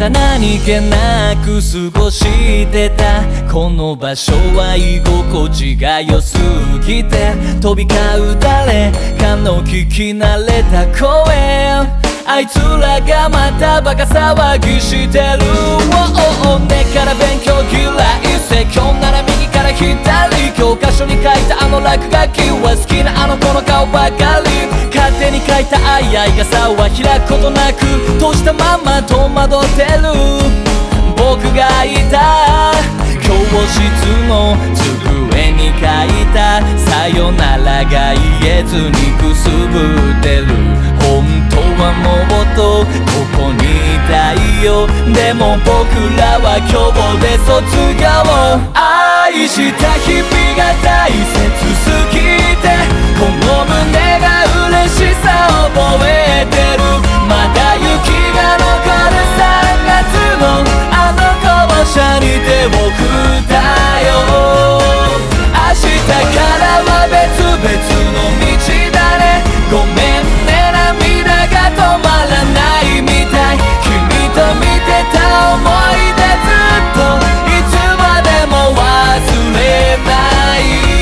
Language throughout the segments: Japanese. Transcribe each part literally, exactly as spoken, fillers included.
だ何気なく過ごしてたこの場所は居心地が良すぎて飛び交う誰かの聞き慣れた声あいつらがまたバカ騒ぎしてる、oh, oh, 根から勉強嫌い説教なら右から左教科書に書いたあの落書きは好きなあの子の顔ばかり勝手に書いた愛愛傘は開くことなく閉じたまま戸惑ってる僕がいた教室の机に書いたさよならが言えずにくすぶってる本当はもっとここにいたいよでも僕らは今日で卒業愛した日々が大切すぎてこの胸が嬉しさ覚えてるまだ雪が残るさんがつのあの校舎に手を振ったよ明日からは別々の道だねごめんね涙が止まらないみたい君と見てた思い出ずっといつまでも忘れない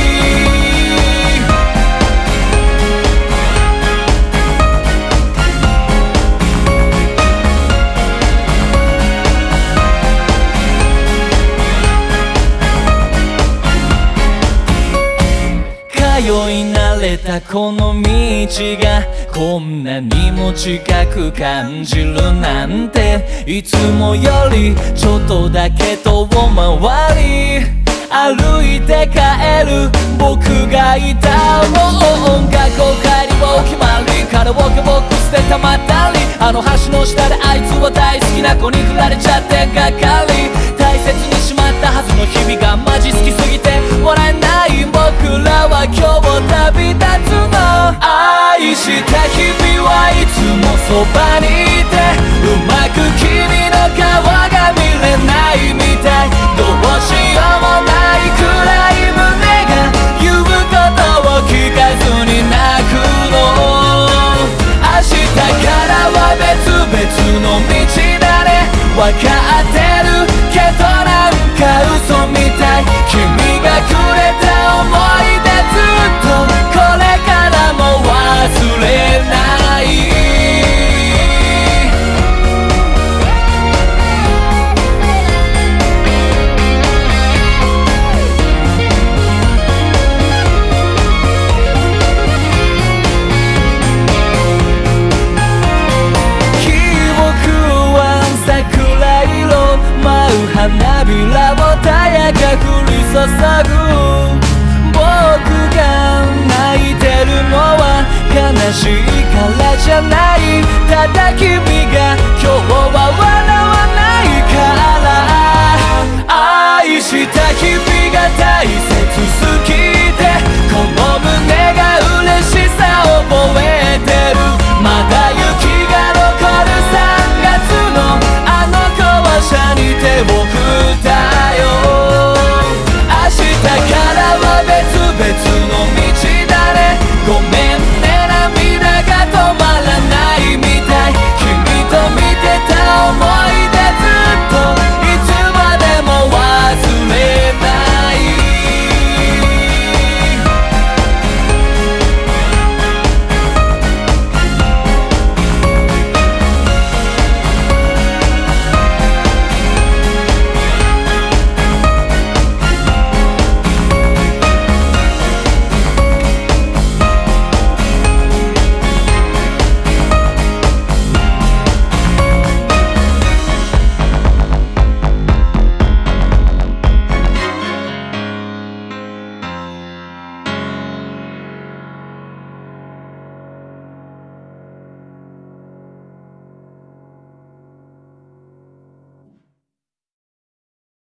通い慣れたこの道がこんなにも近く感じるなんていつもよりちょっとだけ遠回り歩いて帰る僕がいたもう学校帰りはお決まりカラオケボックスでたまったりあの橋の下であいつは大好きな子に振られちゃってがかり大切にしまったはずの日々がマジ好きすぎて笑えない僕らは今日旅立つの愛した日々はいつもそばにいてうまく君の顔が見れないみたいどうしようもないくらい胸が言うことを聞かずに泣くの明日からは別々の道だねわかってるけどなんか嘘みたい君がくれた思い出ずっとこれからも忘れない花びらをたやか降り注ぐ僕が泣いてるのは悲しいからじゃないただ君が今日は